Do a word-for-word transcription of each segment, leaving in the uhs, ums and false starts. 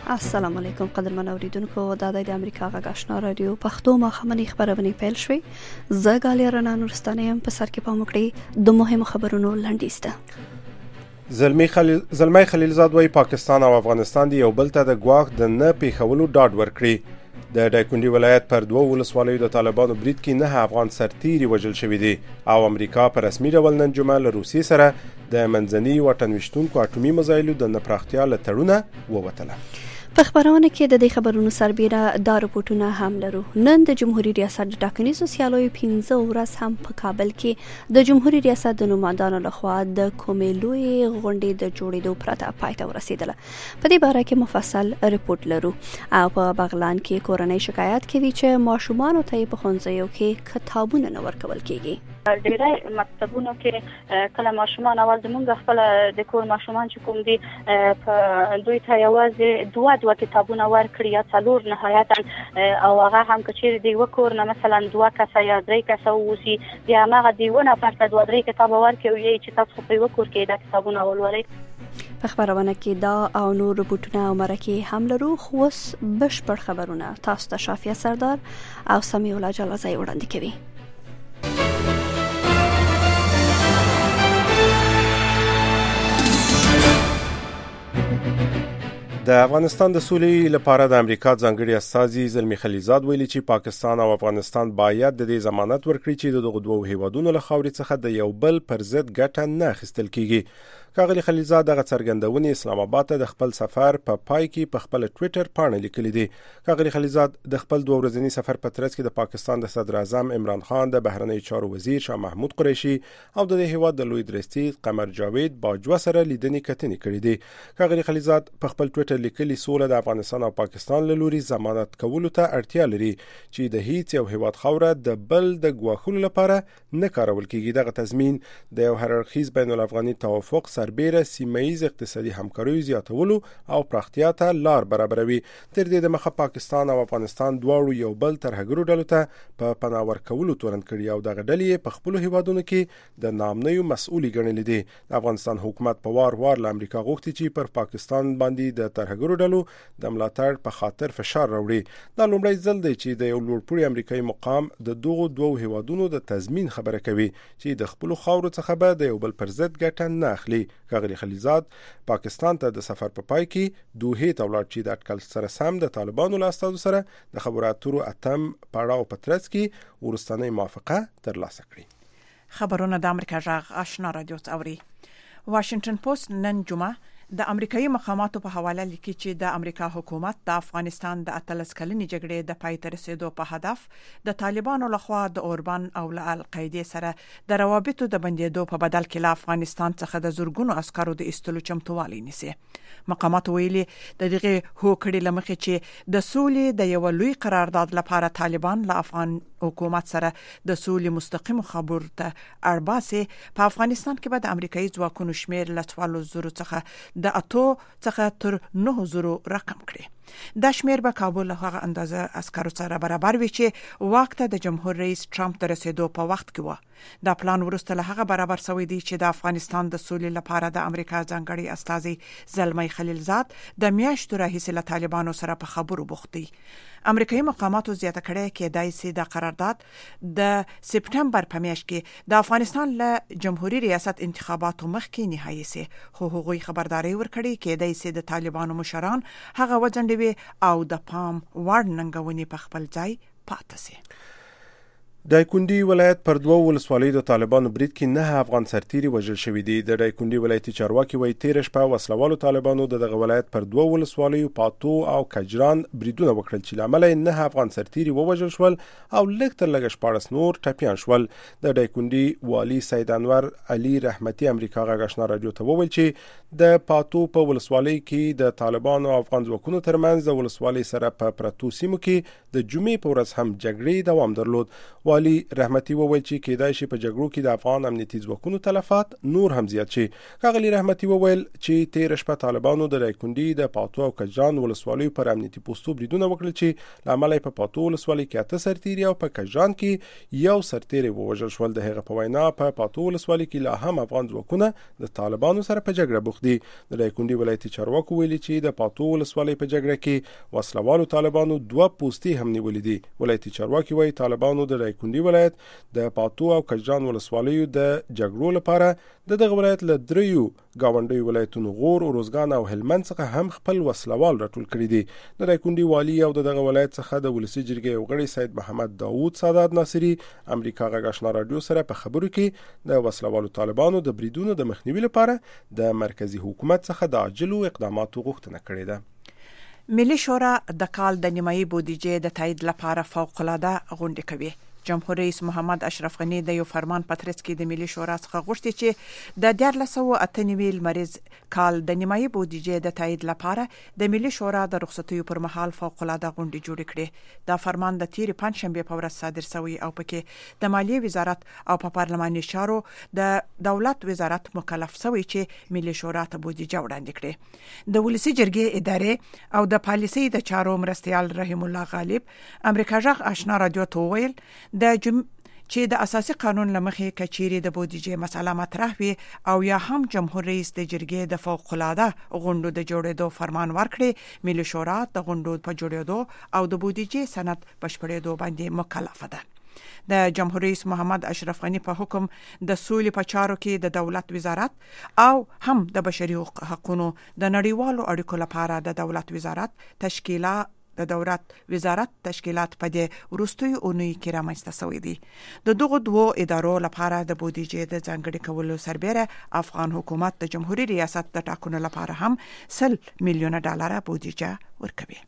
السلام علیکم قدرمن اوریدونکو، دا د امریکا غږ آشنا رادیو پښتو ماښامنۍ خبرونه پیل شوې. زه غالیا رڼا نورستانه یم. په سر کې پام وکړئ د مهمو خبرونو لنډیز ته. زلمی خلیل زلمی خلیلزاد وايي پاکستان او افغانستان دی یو بل ته د ګواښ د نه پیښولو ډاډ ورکړي. د دایکنډي ولایت پر دوه ولسوالیو د طالبانو برید کې نه افغان سرتیري وژل شوي دي او امریکا په رسمي ډول نن جمعه له روسیې سره د منځني واټن ویشتونکو اټومي میزایلو د نه پراختیا له تړونه ووتله. په خبرونه کې د دې خبرونو سربیره دا رپورټونه هم لرو. نن د جمهوریت ریاست د ټاکنیزو سیالیو پنځه ورځ هم په کابل کې د جمهوریت ریاست د نمائندانو لخوا د کومې لویې غونډې د جوړېدو پرته پای ته ورسېدله. په دې باره کې مفصل رپورټ لرو. او په بغلان کې کورنۍ شکایت کوي چې ماشومانو ته په ښوونځیو کې کتابونه نه ورکول کېږي. ډېری مکتبونو کې کله ماشومان اول زمونږ خپل د کور ماشومان چې کوم دي په دوی ته یوازې دوه دوه کتابونه ورکړي یا څلور نهایتا او هغه هم که چیرې د یوه کور نه مثلا دوه کسه یا درې کسه واوسي بیا هماغه د یوه نفر ته دوه درې کتابه ورکړي او یې چې تاسو په یوه کور کې دا کتابونه ولولئ. په خبرونه کې دا او نور رپورټونه او مرکې هم لرو. خو اوس بشپړ خبرونه تاسو ته شافیه سردار او سمیع الله جلازی وړاندې کوي. د افغانستان د سولې لپاره د امریکا ځانګړي استازي زلمی خلیلزاد ویلي چې پاکستان او افغانستان باید د دې ضمانت ورکړي چې دغه دوه هیوادونو له خاورې څخه د یو بل پر ضد ګټه نه اخیستل کیږي. ښاغلي خلیلزاد دغه څرګندونې اسلام آباد ته د خپل سفر په پا پای کې په خپل ټوئیټر پاڼه لیکلي دي. ښاغلي خلیلزاد د خپل دوه ورځني سفر په ترڅ کې د پاکستان د صدر اعظم عمران خان، د بهرنی چارو وزیر شاه محمود قریشي او د دې هیواد د لوی درستي قمر جاوید باجوه سره لیدنې کتنې کړې دي. ښاغلي خلیلزاد په خپل ټوئیټر لیکلي سوله د افغانستان او پاکستان له لوري ضمانت کولو ته اړتیا لري چې د هیڅ یو هیواد خوره د بل د ګواښلو لپاره نه کارول کیږي. دغه تضمین د یو هررخیز بین الافغاني توافق سربیره سیمه ییز اقتصادي همکاریو زیاتولو او پراختیا ته لار برابروي. تر دې دمخه پاکستان او افغانستان دواړو یو بل ترهګرو ډلو ته په پناه ورکولو تورن کړي او دغه ډلې په خپل هیوادونو کې د نامنیو مسؤلي ګڼلې دي. د افغانستان حکومت په وار وار له امریکا غوښتي چې پر پاکستان باندې د ترهګرو ډلو د ملاتړ په خاطر فشار راوړي. دا لومړی ځل دی چې د یو لوړپوړي امریکایي مقام د دغو دوه هیوادونو د تضمین خبره کوي چې د خپل خاورو څخه به د یو بل پر ضد ګټه نه اخلي. ښاغلي خلیلزاد پاکستان ته د سفر په پای کې دوه ته ولاړ چې د اټکل سره سم د طالبانو له استازو سره د خبرو اترو اتم پړاو په ترڅ کې ورستنۍ موافقه ترلاسه کړي. خبرونه د امریکا غږ آشنا رادیو اوري. واشنگټن پوسټ نن جمعه د امریکایي مقاماتو په حواله لیکي چې د امریکا حکومت د افغانستان د اتلس کلنې جګړې د پای ته رسیدو په هدف د طالبانو لخوا د اوربان او له القاعده سره د روابطو د بندیدو په بدل کې له افغانستان څخه د زورګونو عسکرو د ایستلو چمتووالی نیسي. مقامات ویلي د دغه هوکړې لمخې چې د سولې د یو لوی قرارداد لپاره طالبان له افغان حکومت سره د سولې مستقیم خبرو ته اړباسي، په افغانستان کې به د امریکایي ځواکونو شمیر له څوارلس زرو څخه د اتو څخه تر نه زرو رقم کړي. دا شمیر به کابل له هغه اندازه عسکرو سره برابر وي چې وخت د جمهور رئیس ټرمپ د رسیدو په وخت کې و. دا پلان وروسته له هغه برابر شوی دی چې د افغانستان د سولې لپاره د امریکا ځانګړي استازي زلمی خلیلزاد د میاشتو راهیسې له طالبانو سره په خبرو بوخت دي. امریکایي مقاماتو زیاته کړې کې دای سي د قرارداد د سپټمبر په میاشت کې د افغانستان له جمهوریت ریاست انتخاباتو مخکې نهایی سي، خو هغوی خبرداري ورکړي کې دای سي د طالبانو مشران هغه وځنډوي او د پام وړ ننګونې په خپل ځای پاتې سي. د دایکنډي ولایت پر دوه ولسوالیو د طالبانو برید کې نه افغان سرتیري وژل شوي دي. د دایکنډي ولایتي چارواکي وایي تېره شپه وسلوالو طالبانو د دغه ولایت پر دوه ولسوالیو پاتو او کجران بریدونه وکړل چې له امله یې نه افغان سرتیري ووژل شول او لږ تر لږه شپاړس نور ټپیان شول. د دایکنډي والي سید انور علي رحمتي امریکا غږ آشنا رادیو ته وویل چې د پاتو په ولسوالۍ کې د طالبانو او افغان ځواکونو ترمنځ د ولسوالۍ سره په پرتو سیمو کې د جمعې په ورځ هم جګړې دوام درلود. والي رحمتي وویل چې کېدای شي په جګړو کې د افغان امنیتي ځواکونو تلفات نور هم زیات شي. ښاغلي رحمتي وویل چې تیر شپه طالبانو د دایکنډي د پاتو او کجان ولسوالیو پر امنیتي پوستو بریدونه وکړل چې له امله په پاتو ولسوالۍ کې اته سرتیري او په کجان کې یو سرتیري ووژل شول. د هغه په وینا په پاتو ولسوالۍ کې لا هم افغان ځواکونه د طالبانو سره په جګړه بوخت دي. د دایکنډي ولایتي چارواکو ویلي چې د پاتو ولسوالۍ په جګړه کې وسلوالو طالبانو دوه پوستي هم نیولې دي. ولایتي چارواکي وايي طالبانو د دایکنډي ولایت د پاتو او کجان ولسوالیو د جګړو لپاره د دغه ولایت له دریو گاونډي ولایتونو غور، اروزګان او هلمند څخه هم خپل وسلوال راټول کړي دي. د دایکنډي والي او دغه ولایت څخه د ولسی جرګې غړي سید محمد داوود سادات ناصری امریکا غږ آشنا رادیو سره په خبرو کې د وسلوالو طالبانو د بریدونو د مخنیوي لپاره د مرکزی حکومت څخه د عاجلو اقداماتو غوښتنه کړې ده. ملي شورا د کال د نیمایي بودیجې د تایید لپاره فوق العاده غونډه کوي. جمهور رئیس محمد اشرف غنی د یو فرمان پترس کې د ملي شورا څخه غوښتي چې د دیارلس سوه اته نوي لمریز کال د نیمایي بودیجې د تایید لپاره د ملي شورا د رخصتیو پر مهال فوق العاده غونډه جوړ کړي. دا فرمان د تیر پنځشنبه په ورځ صادر شوی او پکې د مالیې وزارت او په پارلماني چارو د دولت وزارت مکلف شوی چې ملي شورا ته بودیجه وړاندې کړي. د ولسی جرګې ادارې او د پالیسي د چارو مرستيال رحیم الله غالب امریکا غږ آشنا رادیو ته ویل د جم... چې د اساسي قانون لمخې کچيري د بودیجې مسله مطرح وي او یا هم جمهور رئیس د جرګې د فوق العاده غونډو د جوړېدو فرمان ورکړي، ملي شورا د غونډو په جوړېدو او د بودیجې سند بشپړېدو باندې مکلفه ده. د جمهور رئیس محمد اشرف غنی په حکم د سولې په چارو کې د دولت وزارت او هم د بشري حقوقو د نړیوالو اړیکو لپاره د دولت وزارت تشکیلات د دولت وزارت تشکیلات په دې وروستیو اونۍ کې رامنځته شوې دي. د دغو دوو ادارو لپاره د بودیجې د ځانګړي کولو سربېره افغان حکومت د جمهوریت ریاست د ټاکنو لپاره هم سل میلیونه ډالر بودیجه ورکوي.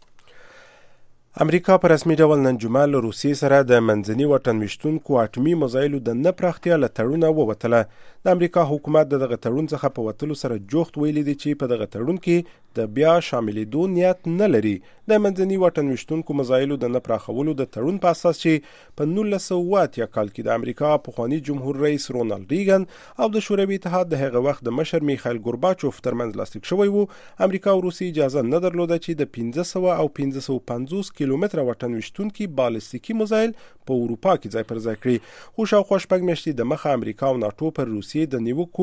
امریکا په رسمي ډول نن جمعه له روسیې سره د منځني واټن ویشتونکو اټومي میزایلو د نه پراختیا له تړونه ووتله. د امریکا حکومت د دغه تړون څخه په وتلو سره جوخت ویلي دي چې په دغه تړون کې د بیا شاملېدو نیت نه لري. د منځني واټن ویشتونکو میزایلو د نه پراخولو د تړون په اساس چې په نولس سوه اتیا کال کې د امریکا پخوانی جمهور رئیس رونالد ریګن او د شوروي اتحاد د هغه وخت د مشر میخایل ګورباچوف ترمنځ لاسلیک شوی وو، امریکا او روسیې اجازه نه درلوده چې د پنځه سوه او پنځه سوه پنځوس کیلومتره واټن ویشتونکي بالستیکي میزایل په اروپا کې ځای پر ځای کړي. خو شاوخوا شپږ میاشتې د مخه امریکا او ناټو پر روسیې د نیوکو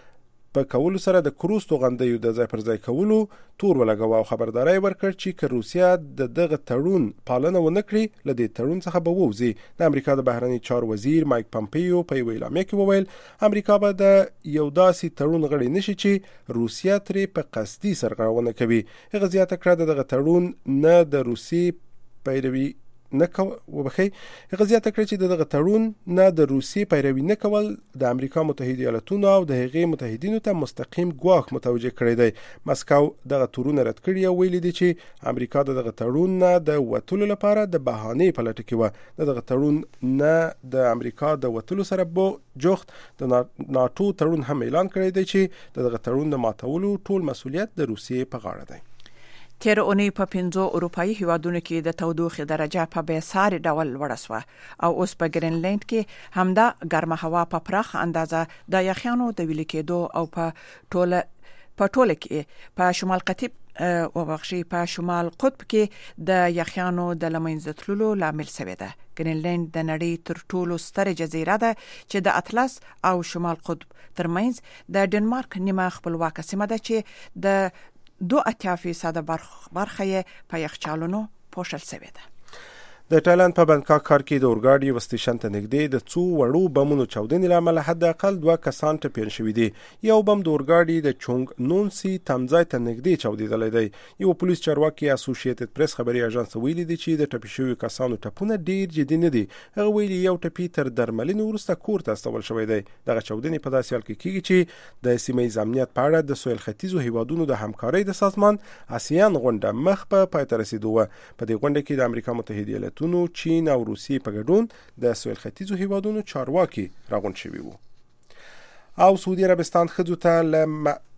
په کولو سره د کروز توغندیو د ځای پر ځای کولو تور ولګاوه او خبرداري ورکړ چې که روسیا د دغه تړون پالنه ونه کړي له دې تړون څخه به ووځي. د امریکا د بهرنی چارو وزیر مایک پامپیو په یوه اعلامیه کې وویل امریکا به د یو داسې تړون غړی نشي چې روسیا ترې په قصدي سرغړونه کوي. هغه زیاته کړه دغه تړون نه د روسي پیروي نه کو وبخي هغه زیاته کړ چې دغه تړون نه د روسي پیروي نه کول د امریکا متحده ایالاتونو او د هغې متحدینو ته مستقیم ګواښ متوجه کړی دی. مسکو دغه تورونه رد کړي او ویلي دي چې امریکا دغه تړون نه د وټلو لپاره د بهانې په لټه کې و. دغه تړون نه د امریکا د وټلو سره بو جوخت د ناټو تړون هم اعلان کړی دی چې دغه تړون د ماتولو ټول مسؤلیت د روسیې په غاړه دی. تیر اونۍ په پنځو اروپایي هیوادونو کې د تودوخې درجه په بیساري ډول لوړه شوه او اوس په ګرینلند کې همدا ګرمه هوا په پراخ اندازه د یخیانو د ویلي کېدو او په ټوله په ټوله کې په شمال قطب او بخشي په شمال قطب کې د یخیانو د لمنځه تللو لامل شوی ده. ګرینلند د نړۍ تر ټولو ستره جزیره ده چې د اطلس او شمال قطب ترمنځ د ډنمارک نیمه خپلواکه سیمه ده چې د دو اتیا فیصد برخه په یخچالونو پوښل شوی ده. د تایلند په بانکاک ښار کې د اورګاډي یو سټیشن ته نږدې د څو وړو بمونو چاودنې له امله حد اقل دوه کسان ټپیان شوي دي. یو بم د اورګاډي د چونګ نونسي تمځای ته نږدې چاودېدلی دی. یو پولیس چارواکي اسوسییټډ پریس خبري اژانس ویلي دي چې د ټپي شویو کسانو ټپونه ډیر جدي نه دي. هغه ویلي یو ټپي تر درملنې وروسته کور ته استول شوی دی. دغه چاودنې په داسې حال کې کیږي چې د سیمه ییز امنیت په اړه د سویل ختیځو هیوادونو د همکارۍ د سازمان آسیان غونډه مخ په پای ته رسیدو و. په دې غونډه کې د امریکا متحده ایالاتونو، چین او روسیې په ګډون د سویل ختیځو هیوادونو چارواکي راغونډ شوي وو. او سعودي عربستان ښځو ته له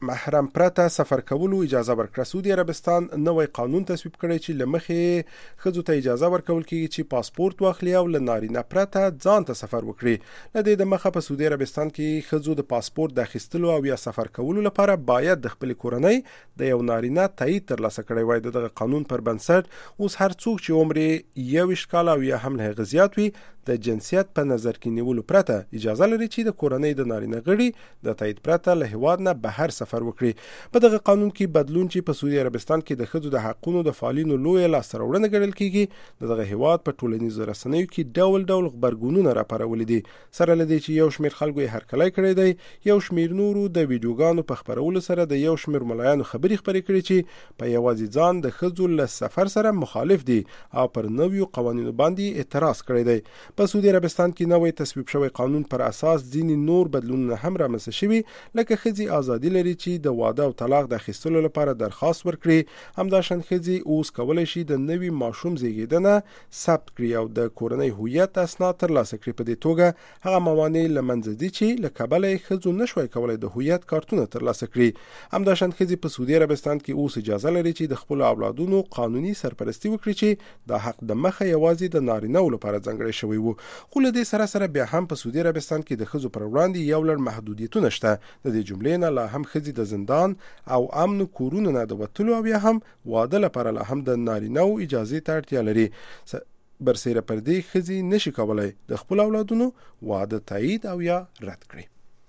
محرم پرته سفر کولو اجازه ورکړه. سعودي عربستان نوې قانون تصویب کړی چې لمخې خځو ته اجازه ورکول کیږي چې پاسپورت واخلي او ل نارینه پرته ځان ته سفر وکړي. لدې د مخه په سعودي عربستان کې خځو د پاسپورت د اخیستلو او یا سفر کولو لپاره باید د خپل کورنۍ د یو نارینه تایید ترلاسه کړی وای. دغه قانون پر بنسټ اوس هر څوک چې عمر یو ویشت کال او یا هم له هغه زیات وي د جنسیت په نظر کې نیولو پرته اجازه لري چې د کورنۍ د نارینه غړي د تایید پرته له هیواد نه بهر سفر وکړي. په دغه قانون کې بدلون چې په سعودي عربستان کې د ښځو د حقونو د فعالینو لویه لاسته راوړنه ګڼل کیږي، دغه هیواد په ټولنیزو رسنیو کې ډول ډول خبرګونونه راپارولي دي. سره لدی چې یو شمېر خلکو یې هرکلی کړی دی، یو شمېر نورو د ویډیوګانو په خبرولو سره د یو شمېر ملایانو خبرې خبرې کړي چې په یوازې ځان د ښځو له سفر سره مخالف دي او پر نویو قوانینو باندې اعتراض کړی دی. په سعودي عربستان کې نوې تصویب شوی قانون پر اساس ځینې نور بدلونونه هم رامنځته شوي، لکه ښځې ازادي لري چې د واده او طلاق د اخیستلو لپاره درخواست ورکړي. همداشان ښځې اوس کولی شي د نوي ماشوم زیږیدنه ثبت کړي او د کورنۍ هویت اسناد ترلاسه کړي. په دې توګه هغه موانع له منځه ځي چې له کبله یې ښځو نشوای کولی د هویت کارتونه ترلاسه کړي. همداشان ښځې په سعودي عربستان کې اوس اجازه لري چې د خپلو اولادونو قانوني سرپرستی وکړي چې دا حق د مخه یوازې د نارینه‌و لپاره ځانګړی شوی و. خو له دې سره سره بیا هم په سعودي عربستان کې د ښځو پر وړاندې یو لړ محدودیتونه شته. د دې جملې نه لا هم ښځې د زندان او امن کورونو نه د وتلو او یا هم واده لپاره لا هم د نارینه‌و اجازې ته اړتیا لري. برسیره پر دې ښځې نشي کولی د خپل اولادونو واده تایید او یا رد کړي.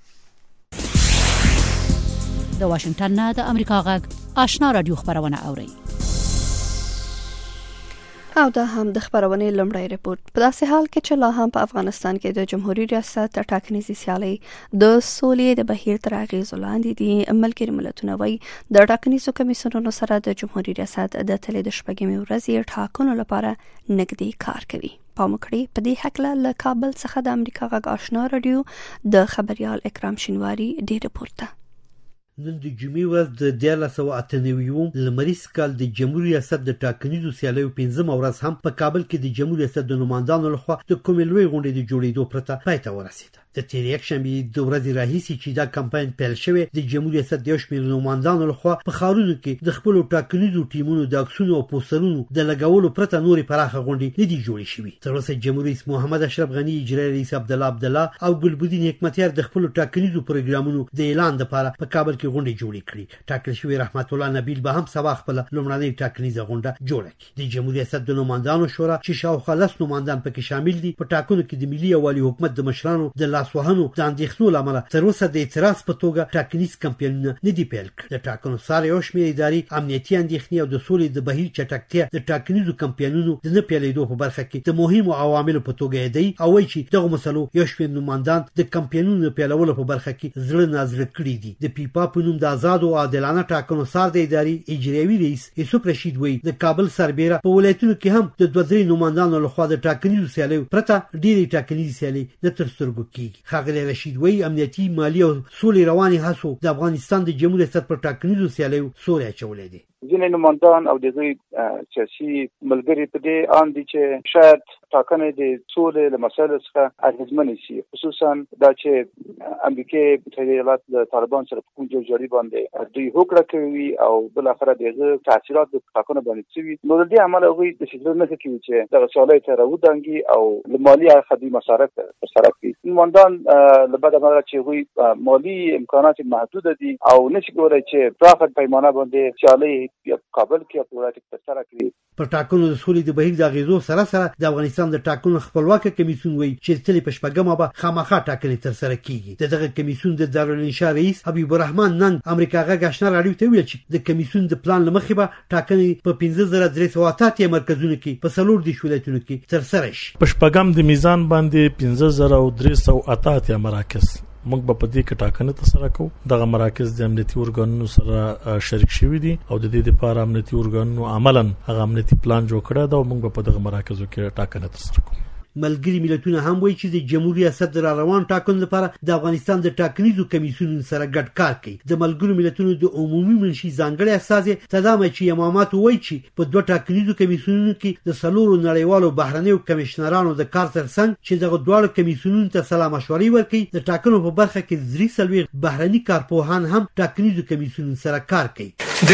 د واشنگټن نه د امریکا غږ آشنا رادیو خبرونه اوري. او دا هم د خبرونې لومړی رپورت. په داسې حال کې چې لا هم په افغانستان کې د جمهوریت ریاست ټاکنیزې سیالۍ د سولې د بهیر تر اغېزو لاندې دي. ملګري ملتونه وایي د ټاکنیزو کمیسیونونو سره د جمهوریت ریاست د تلې د شپږمې ورځې ټاکنو لپاره نږدې کار کوي. پام وکړئ په دې هکله له کابل څخه د امریکا غږ آشنا رادیو د خبريال اکرام شینواری ډېر رپورت. نن د جمعې ورځ د دیارلس سوه اته نوي لمریز کال د جمهوریت ریاست د ټاکنیزو سیالیو پنځمه ورځ هم په کابل کې د جمهوریت ریاست د نمایندانو لخوا د کومې لویې غونډې د جوړېدو پرته پای ته ورسېده. د تېرې یکشنبې د ورځې راهیسې چې دا کمپاین پیل شوی، د جمهوریت ریاست د یو شمېر نمایندانو لخوا په ښارونو کې د خپلو ټاکنیزو ټیمونو د عکسونو او پوسټرونو د لګولو پرته نورې پراخه غونډې نه دي جوړې شوي. تر اوسه جمهوریت رئیس محمد اشرف غني، اجرایي رئیس عبدالله عبدالله او ګلبدین حکمتیار د خپلو ټاکنیزو پروګرامونو د اعلان لپاره په کابل کې غونډې جوړې کړې. ټاکل شوی رحمت الله نبیل به هم سبا خپل لومړنۍ ټاکنیزه غونډه جوړه کړي. د جمهوریت ریاست د نمایندانو شورا چې شاوخوا لس نمایندان پکې شامل دي، په ټاکنو کې د ملي او والي حکومت د مشرانو د لاسوهنو د اندېښنو له امله تر اوسه د اعتراض په توګه ټاکنیز کمپاینونه نه دي پیل کړي. د ټاکنو سره یو شمېر اداري امنیتي اندېښنې او د سولې د بهیر چټکتیا د ټاکنیزو کمپاینونو د نه پیلېدو په برخه کې د مهمو عواملو په توګه یادوي او وایي چې دغه مسلو یو شمېر نمایندان د کمپاینونو پیلولو په برخه کې زړه نازړه کړي دي. د پیپا په نوم د آزاد او عادلانه ټاکنو سره د ادارې اجرایي رئیس یوسف رشید وایي د کابل سربېره په ولایتونو کې هم د دوه درې نمایندانو لخوا د ټاکنیزو سیالیو پرته ډېرې ټاکنیزې سیالۍ نه تر سترګو کېږي. ښاغلی رشید وایي امنیتي، مالي او سولې روانې هڅو د افغانستان د جمهوریت ریاست پر ټاکنیزو سیالیو سوری اچولی دی. ځینې نمایندان او د دوی سیاسي ملګري په دې ان دي چې شاید ټاکنې د سولې له مسایلو څخه اغېزمنې شي، خصوصا دا چې امریکا متحده ایالات د طالبان سره په کوم جوړجاړي باندې دوی هوکړه کوي او بل اخره دغه تاثیرات د ټاکنو باندې شوي. نو د دې عمل هغوی د شکل نه کوي چې دغه سیالۍ ته راودانګي او مالي اړخ دوی مصارف ترسره کړي. نمایندان له بده مرغه چې هغوی مالي امکانات محدود دي او نشي کولی چې پراخه پیمانه باندې سیالۍ یا کابل کې په ولایت کې ترسره کړي. پر ټاکنو د سولې د بهیر د اغېزو سره سره د افغانستان د ټاکنو خپلواکه کمیسیون وایي چې تلې په شپږمه به خامخا ټاکنې ترسره کیږي. د دغه کمیسیون د دارالانشا رئیس حبیب الرحمن نن امریکا غږ آشنا راډیو ته ویل چې د کمیسیون د پلان له مخې به ټاکنې په پنځه زره درې سوه اته اتیا مرکزونو کې په څلور دېرش ولایتونو کې ترسره شي. په شپږم د میزان باندې پنځه زره درې سوه اته اتیا مراکز موږ په پدې کې ټاکنه ترسره کوو. دغه مراکز د امنیتي ارګانونو سره شریک شوي دي او د دې لپاره امنیتي ارګانونو عملاً هغه امنیتي پلان جوړ کړی دا او موږ په دغه مراکزو کې ټاکنه ترسره کوو. ملګری ملتونه هم وایي چې د جمهوریت ریاست را روان ټاکنو لپاره د افغانستان د ټاکنیزو کمیسیون سره ګډ کار کوي. د ملګرو ملتونو د عمومي منشي ځانګړي استازي تدامه چې امامات وایي چې په دوه ټاکنیزو کمیسیونونو کې د څلورو نړیوالو بهرنیو کمشنرانو د کار ترڅنګ چې دغه دواړو کمیسیونونو ته سلا مشورې ورکوي، د ټاکنو په برخه کې درې څلوېښت بهرني کارپوهان هم ټاکنیزو کمیسیونونو سره کار کوي.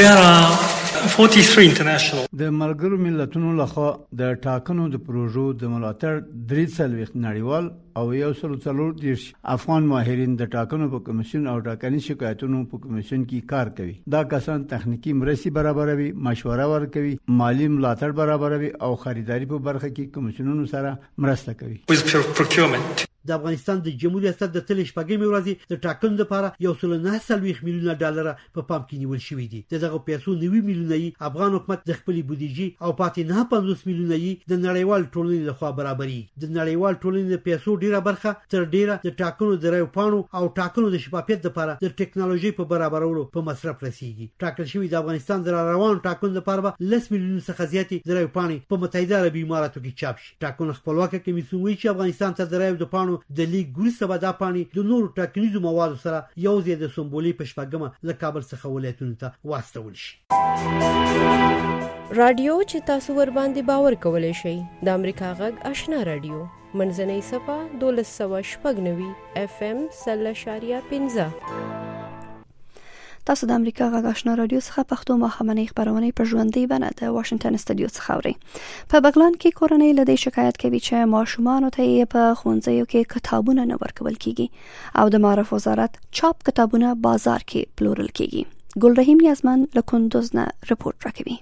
د ملګرو ملتونو لخوا د ټاکنو د پروژو د ملاتړ درې څلوېښت نړیوال او یو سل څلور دېرش افغان ماهرین د ټاکنو په کمیسیون او ټاکنیز شکایتونو په کمیسیون کې کار کوي. دا کسان تخنیکی مرستې برابروي، مشوره ورکوي، مالی ملاتړ برابروي او خریداري په برخه کې کمیسیونونو سره مرسته کوي. د افغانستان د جمهوریت ریاست د تلې شپږمې ورځې د ټاکنو لپاره یو سل نه څلوېښت میلیونه ډالر په پام کې نیول شوي دي. د دغه پیسو نوي میلیونه یې افغان حکومت د خپلې بودیجې او پاتې نه پنځوس میلیونه یې د نړیوال ټولنې لخوا برابري. د نړیوال ټولنې د پیسو ډیره برخه تر ډیره د ټاکنو د رایو پاڼو او ټاکنو د شفافیت لپاره د ټکنالوژي په برابرولو په مصرف رسیږي. ټاکل شوی د افغانستان د روان ټاکنو لپاره به لس میلیونه څخه زیاتې د رایو پاڼې په متحده عربي اماراتو کې چاپ شي. ټاکنو خپلواکه کمیسیون وایي چې افغانستان ته د رایو د پاڼو د لیک ګوریسته به دا پاڼې د نورو ټاکنیزو موادو سره یو ځای د سمبولي په شپږمه له کابل څخه ولایتونو ته واستول شي. رادیو چې تاسو ور باندې باور کولای شئ د امریکا غږ آشنا رادیو منځنۍ صفه دولس سوه شپږ نوي اف ام سل اشاریه پنځه. تاسو د امریکا غږ آشنا رادیو څخه پښتو ماښامنۍ خبرونه په ژوندۍ بڼه د واشنگټن استودیو څخه اورئ. په بغلان کې کورنۍ له دې شکایت کوي چې ماشومان ته په ښوونځیو کې کتابونه نه ورکول کیږي او د معرف وزارت چاپ کتابونه بازار کې پلورل کیږي. ګلرحیم یزمن له کندوز نه رپورټ راکوي.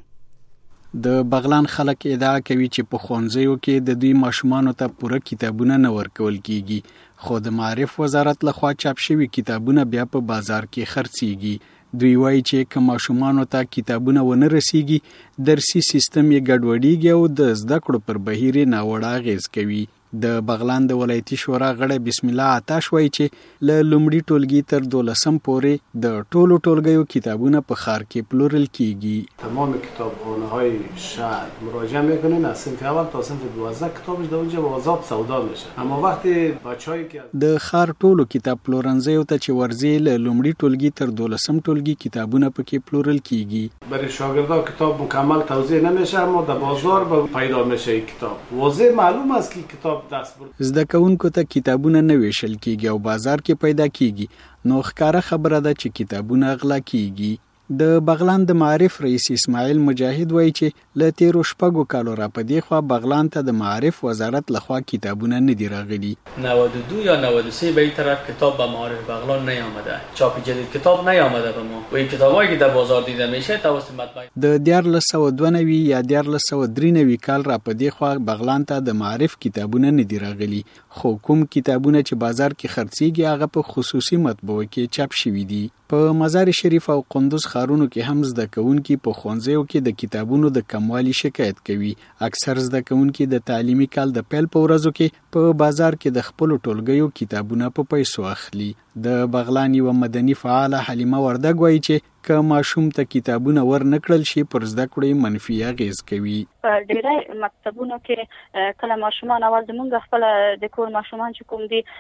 د بغلان خلک ادعا کوي چې په ښوونځیو کې د دوی ماشومان ته پوره کتابونه نه ورکول کیږي، خو د معرف وزارت لخوا چاپ شوی کتابونه بیا په بازار کې خرڅيږي. دوی وایي چې که ماشومان ته کتابونه ونه رسیږي، درسي سیستم یې ګډوډیږي او د زده کړو پر بهیر ناوړه اغیز کوي. د بغلان د ولایتي شورا غړی بسم الله عطاش وایي چې له لومړي ټولګي تر دولسم پورې د ټولو ټولګیو کتابونه په ښار کې پلورل کیږي. تمام کتابخانه‌های شهر مراجعه میکنن از صنف اول تا صنف دوازده کتابش در اونجا آزاد سودا میشه، اما وقتی بچه‌ای که د ښار ټولو کتاب پلورنځیو ته چې ورځي له لومړي ټولګي تر دولسم ټولګي کتابونه پکې پلورل کیږي. برای شاگردان کتاب مکمل توزیع نمیشه، اما در بازار پیدا میشه کتاب. واضح معلوم است که کتاب زده کوونکو ته کتابونه نه ویشل کیږي او بازار کې پیدا کیږي، نو ښکاره خبره ده چې کتابونه غلا کیږي. د بغلان د معرف رئیس اسماعیل مجاهد وایي چې له تیرو شپږو کالو را په دې خوا بغلان ته د معرف وزارت لخوا کتابونه نه دي راغلي. نود و دو یا نود و سه به این طرف کتاب به معرف بغلان نیامده، چاپ جدید کتاب نیامده به ما و این کتابایی که در بازار دیده میشه توسط مطبعه. د دیارلس سوه دوه نوي یا دیارلس سوه درې نوي کال را په دې خوا بغلان ته د معرف کتابونه نه دي راغلي، خو کوم کتابونه چې بازار کې خرڅيږي هغه په خصوصي مطبعو کې چاپ شوي دي. په مزار شریف او قندوز ښارونو کې هم زده کوونکي په ښوونځیو کې د کتابونو د کموالي شکایت کوي. اکثر زده کوونکي د تعلیمي کال د پیل په ورځو کې په بازار کې د خپل ټولګیو کتابونه په پیسو اخلي. د بغلان یو مدني فعال حلیمه وردګ وایي چې که ماشوم ته کتابونه ور نکړل شي پر زده کړې منفي اغیز کوي. په ډیری مکتبونو کې کله ماشومان اول زمونږ خپل د کور ماشومان چې کوم دي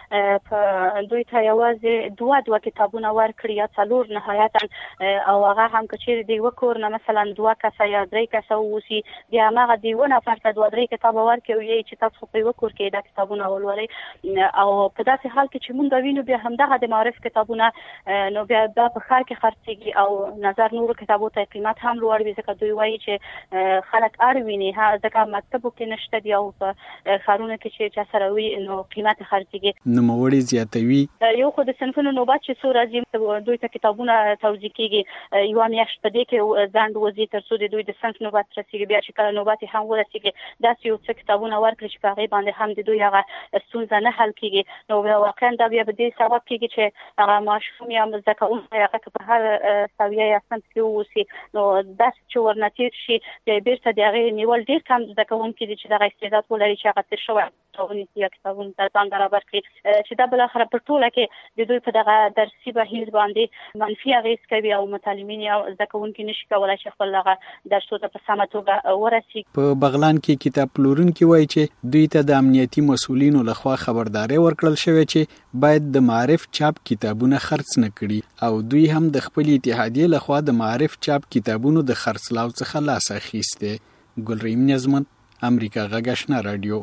په دوی ته یوازې دوه دوه کتابونه ورکړي یا څلور نهایتا، او هغه هم که چیرې د یوه کور نه مثلا دوه کسه یا درې کسه واوسي، بیا هماغه د یوه نفر ته دوه درې کتابه ورکړي او چې تاسو په یوه کور کې دا کتابونه ولولئ. او په داسې حال کې چې مونږ وینو بیا همدغه د معرف کتابونه نو بیا دا په ښار کې خرڅېږي او نظر نورو کتابو ته قیمت هم لوړ وي، ځکه دوی وایي چې خلک اړ ویني، ځکه مکتبو کې نشته دي او په ښارونو کې چې چا سره وي نو قیمت خرڅېږي. نوموړي زیاتوي یو خو د صنفونو نوبت چې څو راځي دوی ته کتابونه توزیع کېږي، یوه میاشت په دې کې ځنډ وځي تر څو د دوی د صنف نوبت رسېږي، بیا چې کله نوبت هم ورسېږي داسې یو څه کتابونه ورکړي چې په هغې باندې هم د دوی هغه ستونزه نه حل کېږي. نو واقعا دا بیا په دې سبب کېږي چې هغه ماشوم یا زده کوونکی هغه که په هر سویه هستن چې اوسي نو داس چې ورنتیر شي د بیرته دغه نیول ډیر کم د کوونکو چې دغه استعداد ولري چې هغه تر شوی تاوني یا کتابونه ته ځان برابر کړي چې دا بل اخر په ټوله کې د دوی په دغه درسي بهیر باندې منفي اغیز کوي او متعلمین او زده کوونکي نشي کولای چې خپل دغه درسونه په سمه توګه ورسي. په بغلان کې کتاب پلورونکي وایي چې دوی ته د امنیتي مسولینو لخوا خبرداري ورکړل شوې چې باید د معارف چاپ کتابونه خرڅ نه کړي او دوی هم د خپل اتحادیې لخوا د معارف چاپ کتابونو د خرڅلاو څخه لاس اخیسته. ګلریم نظمت، امریکا غږ آشنا رادیو.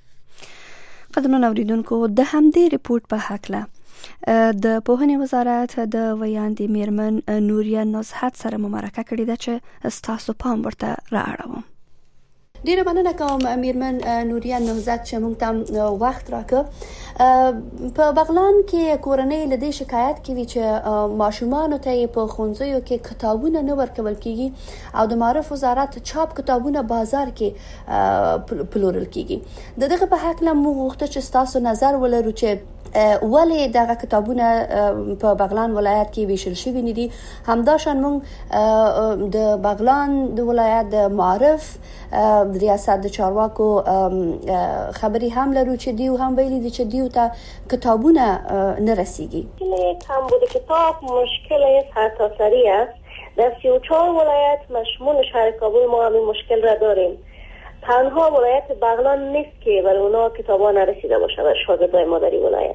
قدرمن اوریدونکو د همدې ریپورت په حقله د پوهنې وزارت د ویاندې میرمن نوریا نزهت سره ممارکه کړې ده چې ستاسو پام ورته رااړوم. ډیره مننه کوم میرمن نوریا نهزت چې موږ ته وخت راکړ. په بغلان کې کورنۍ له دې شکایت کوي چې ماشومان ته په ښوونځیو کې کتابونه نه ورکول کیږي او د معارف وزارت چاپ کتابونه بازار کې پلورل کیږي. د دغه په حق له موږ غوښتل چې تاسو نظر ولرو چې ولې دغه کتابونه په بغلان ولایت کې ویشل شوي نه دي. همداشان موږ د بغلان د ولایت د معارف د ریاست د چارواکو خبري هم لرو چې دیو هم ویلي دي چې دیو ته کتابونه نه رسیږي. کمبود کتاب مشکل سرتاسری است. در سی و چهار ولایت مشمول شهر کابل ما همین مشکل را داریم. تنها ولایت بغلان نیست که برای اونا کتابا نرسیده باشه و شاگردای ما در این ولایت.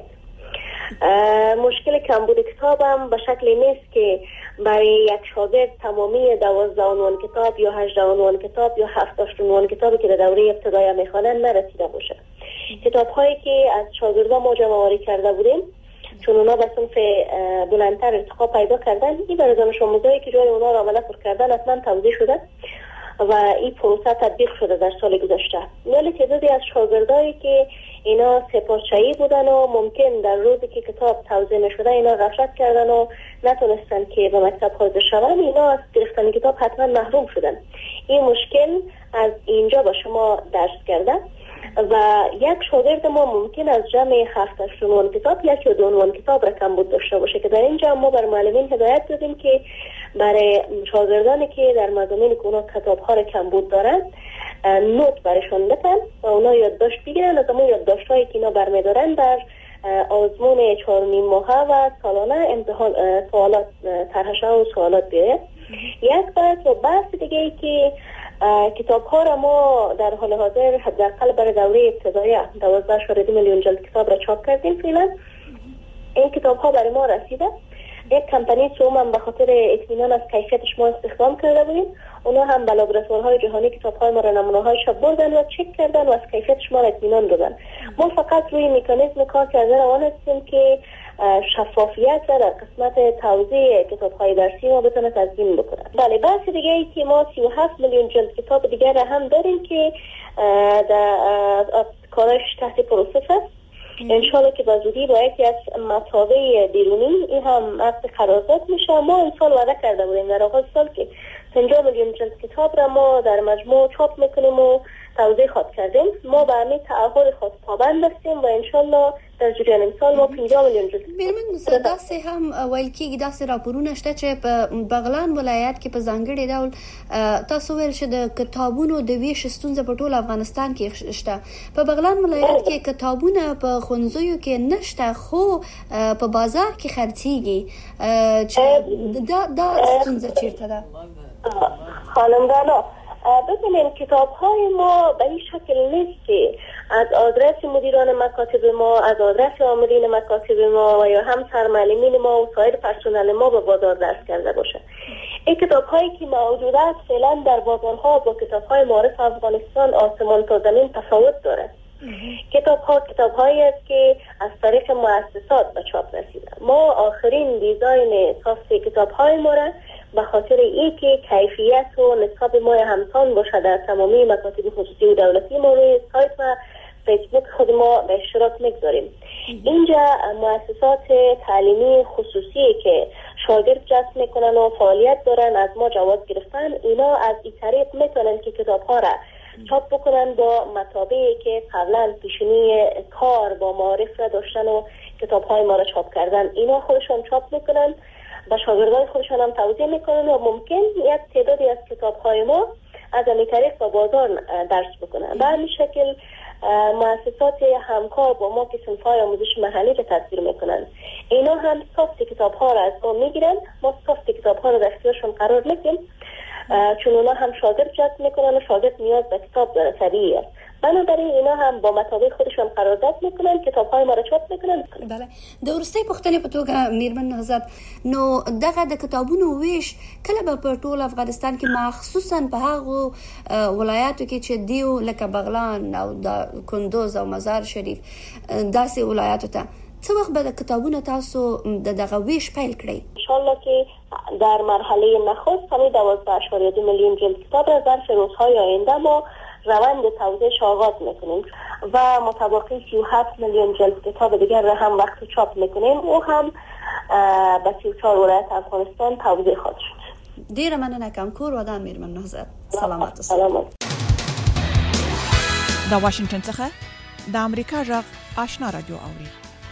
مشکل کمبود کتاب هم به شکلی نیست که برای یک شاگرد تمامی دوازده عنوان کتاب یا هجده عنوان کتاب یا هفتاد عنوان کتابی که در دوره ابتدایی میخوانند نرسیده باشه. کتاب هایی که از شاگردان ما جمع آوری کرده بودیم چون اونا به صنف بلندتر ارتقا پیدا کردن، این برای دانش آموزایی که جای اونا را عمله پر کردن اصلا توضیح شده و این پروسه تطبیق شده در سال گذشته. ولی تعدادی از شاگردایی که اینا سپاسچهی بودن و ممکن در روزی که کتاب توزیع نشده اینا غفلت کردن و نتونستن که به مکتب حاضر شوند، اینا از گرفتن کتاب حتما محروم شدن. این مشکل از اینجا با شما درس کرده و یک شاگرد ما ممکن از جمع هفت عنوان کتاب یک یا دو عنوان کتاب را کمبود داشته باشه که در اینجا ما بر معلمین هدایت دادیم که برای شاگردانی که در مضامینی که اونا کتاب‌ها را کمبود دارن نوت برشون بدن و اونا یادداشت بگیرن. از اون یادداشت‌هایی که اینا برمی‌دارن در آزمون چهار نیم ماهه و سالانه امتحان سوالات طرحشه و سوالات بیاره. یک بحث و بحث دیگه ای که کتاب ها را ما در حال حاضر حداقل برای دوره ابتدایی دوازده اشاره دو میلیون جلد کتاب را چاپ کردیم. فعلا این کتاب ها برای ما رسیده. یک کمپانی سوم هم به خاطر اطمینان از کیفیتش ما استخدام کرده بودیم. اونا هم به لابراتوارهای جهانی کتاب های ما را نمونه‌هایش بردن و چک کردن و از کیفیتش ما را اطمینان دادن. ما فقط روی مکانیزم کار کرده روان هستیم که شفافیت را در قسمت توزیع کتاب‌های درسی ما بتونه تضمین بکنه. بله، بحث دیگه ای که ما سی و هفت میلیون جلد کتاب دیگر را هم داریم که در کارش تحت پروسس است. انشالله که به زودی با یکی از مطابع بیرونی این هم عقد قرارداد میشه. ما این سال وعده کرده بودیم در آغاز سال که پنجاه میلیون جلد کتاب را ما در مجموع چاپ میکنیم و توزیع خواهد کردیم. ما به همین تعهد خود پابند هستیم و انشالله در جریان امسال ما پنجاه میلیون جلد میرمن داسې هم ویل کېږي داسې راپورونه شته چې په بغلان ولایت کې په ځانګړي ډول تاسو ویل چې د کتابونو د ویش ستونزه په ټول افغانستان کې شته. په بغلان ولایت کې کتابونه په ښوونځیو کې نشته خو په بازار کې خرڅيږي. چې دا دا ستونزه چیرته ده؟ خانم دانا، ببینیم کتاب های ما به این شکل نیست که از آدرس مدیران مکاتب ما، از آدرس عاملین مکاتب ما و یا هم سرمعلمین ما و سایر پرسنل ما به بازار دست کرده باشه. این کتاب هایی که موجود است فعلا در بازارها با کتاب های معارف افغانستان آسمان تا زمین تفاوت داره. کتاب ها کتاب هایی است که از طریق مؤسسات به چاپ رسیده. ما آخرین دیزاین ساخت کتاب های ما را به خاطر ای که کیفیت و نسبت ما همسان باشه در تمامی مکاتب خصوصی و دولتی ما روی سایت و فیسبوک خود ما به اشتراک میگذاریم. اینجا مؤسسات تعلیمی خصوصی که شاگرد جذب میکنن و فعالیت دارن از ما جواز گرفتن، اینا از این طریق میتونن که کتاب ها را چاپ بکنن با مطابعی که قبلا پیشنی کار با معارف را داشتن و کتاب های ما را چاپ کردن. اینا خودشان چاپ میکنن به شاگردای خودشان هم توضیح میکنن و ممکن یک تعدادی از کتاب‌های ما از این طریق به بازار درس بکنن. به همین شکل مؤسسات همکار با ما که صنف‌های آموزش محلی را تدبیر میکنن، اینا هم سافت کتاب‌ها را از ما میگیرن، ما سافت کتاب‌ها را در اختیارشون قرار میدیم، چون اونا هم شاگرد جذب میکنن و شاگرد نیاز به کتاب داره، طبیعیه. بنابراین اینا هم با مطابق خودشون قرارداد میکنن، کتاب‌های ما را چاپ میکنن. بله. د ورستۍ پوښتنې په توګه میرمن نهزت، نو دغه د کتابونو ویش کله به په ټول افغانستان کې مخصوصا په هغو ولایاتو کې چې دیو لکه بغلان او د کندوز او مزار شریف داسې ولایاتو ته څه وخت به د کتابونو تاسو د دغه ویش پیل کړئ؟ ان شاء الله که در مرحله نخست همین دوازده اشاریه دو میلیون جلد کتاب را ظرف روزهای آینده ما روند توزیعش آغاز میکنیم و متوقع سی و هفت میلیون جلد کتاب دیگر را هم وقت چاپ میکنیم و هم به سی و چهار ولایت افغانستان توزیع خواهد شد. ډیره مننه کانکور و دا میرمن نهزت. سلامت سلامت. د واشنگټن څخه د امریکا غږ آشنا رادیو اوري.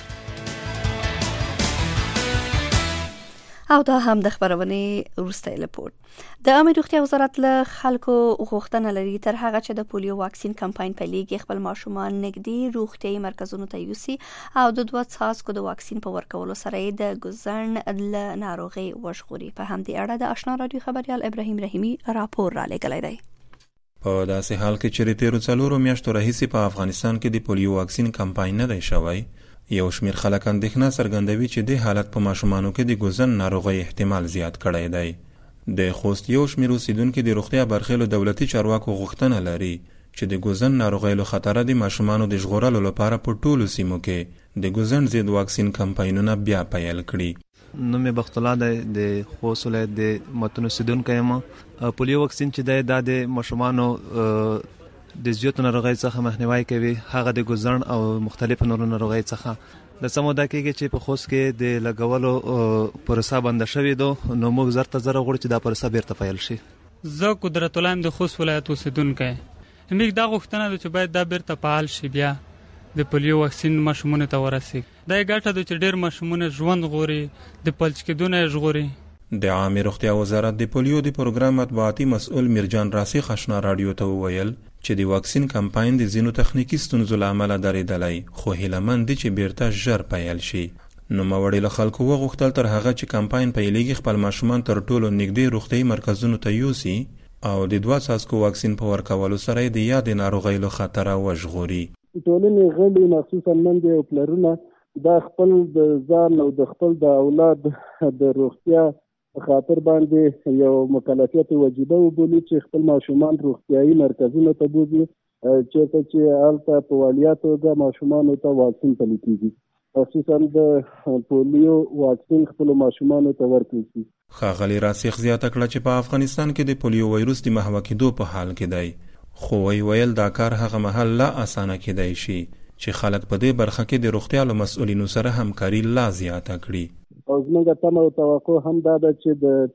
او دا هم د خبرونې وروستۍ لپاره د عامه روغتیا وزارت له خلکو غوښتنه لري تر هغه چې د پولیو واکسین کمپاین پیلېږي خپل ماشومان نږدې روغتیايي مرکزونو ته یوسي او د دوه څاڅکو د واکسین په ورکولو سره د ګوزن له ناروغي وژغوري. په همدې اړه د آشنا رادیو خبريال ابراهیم رحیمی راپور را لېږلی دی. په داسې حال کې چې تیرو څلورو میاشتو راهیسې په افغانستان کې د پولیو واکسین کمپاین نه دی شوی، یو شمیر خلک اندېښنه څرګندوي چې د حالت په ماشومانو کې د ګوزن ناروغي احتمال زیات کړی دی. د خوست یو شمیر اوسیدونکو د روغتیا برخې دولتي چارواکو غوښتنه لري چې د ګوزن ناروغي له خطر د ماشومانو د ژغورلو لپاره په ټولو سیمو کې د ګوزن ضد واکسین کمپاینونه بیا پیل کړي. نو مې بخت الله د خوست ولایت د متن اوسیدونکو یم. پولیو واکسین چې دی دا د ماشومانو د زیاتو ناروغیو څخه مخنیوي کوي، هغه د ګوزن او مختلفو نورو ناروغیو څخه. د سمودا کېږي چې په خوست کې د لګولو پروسه بنده شوې ده، نو موږ زر ته زر غواړو چې دا پروسه بیرته پیل شي. زه قدرت الله د خوست ولایت اوسیدونکی موږ دا غوښتنه ده چې باید دا بیرته فعال شي، بیا د پولیو واکسین ماشومانو ته ورسیږي. دا یې ګټه ده چې ډېر ماشومان ژوند ژغوري، د فلج کېدو نه یې ژغوري. د عامه روغتیا وزارت د پولیو د پروګرام مطبوعاتي مسؤل میرجان راسخ آشنا رادیو ته وویل چې د واکسین کمپاین د ځینو تخنیکی ستونزو له امله درېدلی، خو هیلهمند دي چې بیرته ژر پیل شي. نوموړي له خلکو وغوښتل تر هغه چې کمپاین پیلېږي خپل ماشومان تر ټولو نږدې روغتیايي مرکزونو ته یوسي او د دوه څاڅکو واکسین په ورکولو سره د یادې ناروغۍ له خطره وژغوري. ټولنې غړي مخصوصا میندې او پلرونه دا خپل د ځان او د خپل د اولاد د روغتیا خاطر باندې یو مکلفیت وجیبه وبولي چې خپل ماشومان روغتیايي مرکزونو ته بوځي، چېرته چې هلته په وړیا توګه ماشومانو ته واکسین پلی کېږي، خصوصا د پولیو واکسین خپلو ماشومانو ته ورکړل شي. ښاغلي راسخ زیاته کړه چې په افغانستان کې د پولیو وایروس د محوه کېدو په حال کې دی، خو وی ویل دا کار هغه مهال لا اسانه کېدی شي چې خلک په دې برخه کې د روغتیا له مسؤلینو سره همکاري لا زیاته کړي. او زموږ تمه او توقع هم دا ده چې د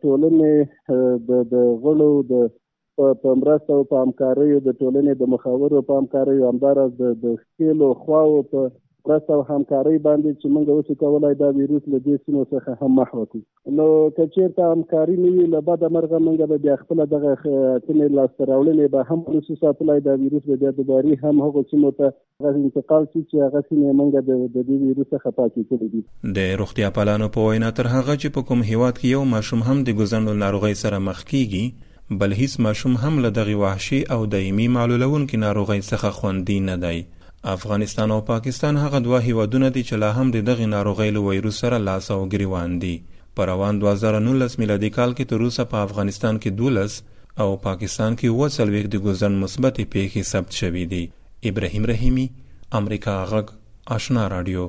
ټولنې د غړو د په مرسته او په همکاریو د ټولنې د مخاورو په همکاریو همداراز د ښکېلو خواو په مرسته او همکارۍ باندې چې موږ اوس کولای دا ویروس له دې سیمو څخه هم محو کړو. نو که چېرته همکاري نه وي له بده مرغه موږ به بیا خپله دغه اتمې لاسته راوړنې به هم ونشو ساتلی، دا ویروس به بیا دوباري هم هغو سیمو ته انتقال شي چې هغه سیمې موږ د دې ویروس څخه پاکې کړي دي. د روغتیا پالانو په وینا تر هغه چې په کوم هیواد کې یو ماشوم هم د ګوزن ناروغۍ سره مخ کېږي، بل هیڅ ماشوم هم له دغې وحشي او دایمي معلولونکې ناروغۍ څخه خوندي نه دی. افغانستان او پاکستان هغه دوه هیوادونه دي چې لا هم د دغې ناروغۍ له وایروس سره لاس او ګریوان دي. په روان دوه زره نولس میلادي کال کې تر اوسه په افغانستان کې دولس او پاکستان کې اووه څلوېښت د ګوزن مثبتې پیښې ثبت شوي دي. ابراهیم رحیمی، امریکا غږ، آشنا رادیو.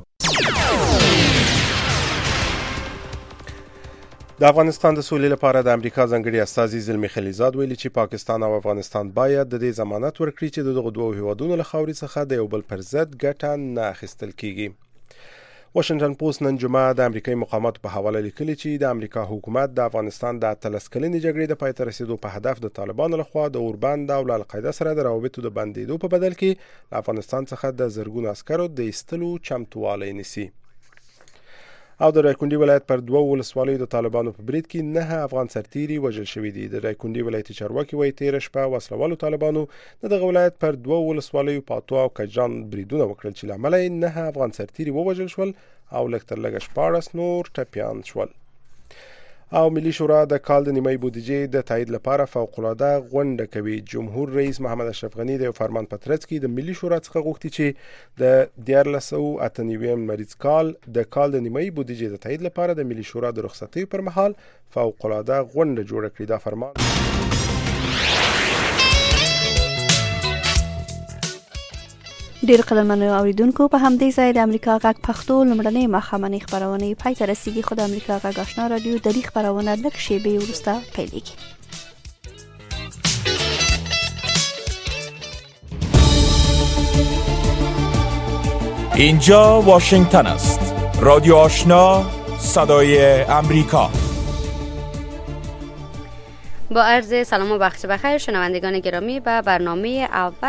د افغانستان د سولې لپاره د امریکا ځانګړي استازي زلمی خلیزاد ویلي چې پاکستان او افغانستان باید د دې ضمانت ورکړي چې دغه دوه هیوادونو له خاورې څخه د یو بل پر ضد ګټه نه اخیستل کیږي. واشنگټن پوسټ نن جمعه د امریکایي مقاماتو په حواله لیکلي چې د امریکا حکومت د افغانستان د اتلس کلنې جګړې د پای ته رسیدو په هدف د طالبانو لخوا د اوربند او القاعده سره د روابطو د بندیدو په بدل کې له افغانستان څخه د زرګونو عسکرو د ایستلو چمتووالی نیسي. او د رایکونډي ولایت پر دوه ولسوالیو د طالبانو په برید کې نه افغان سرتیري وژل شوي دي. د رایکونډي ولایتي چارواکي وایي تېره شپه وسلوالو طالبانو د دغه ولایت پر دوه ولسوالیو پاتو او کجان بریدونه وکړل چې له امله یې نه افغان سرتیري ووژل شول او لږ تر لږه شپاړس نور ټپیان شول. او ملي شورا د کال د نیمایي بودیجې د تایید لپاره فوق‌العاده غونډه کوي. جمهور رئیس محمد اشرف غني د فرمان په ترڅ کې د ملي شورا څخه غوښتي چې د دیارلس سوه اته نوي مریض کال د کال د نیمایي بودیجې د تایید لپاره د ملي شورا د رخصتۍ پر مهال فوق‌العاده غونډه جوړه کړي. دا فرمان ډیر قدرمنو اوریدونکو په همدې ځای د امریکا غږ پښتو لومړنۍ ماښامنۍ خبرونه پای ته رسیدي. خو د امریکا غږ آشنا رادیو د دې خبرونه لږ شیبې وروسته پیلېږي. اینجا واشنگتن است. رادیو آشنا صدای امریکا. با عرض سلام و وقت بخیر شنوندگان گرامی، به برنامه اول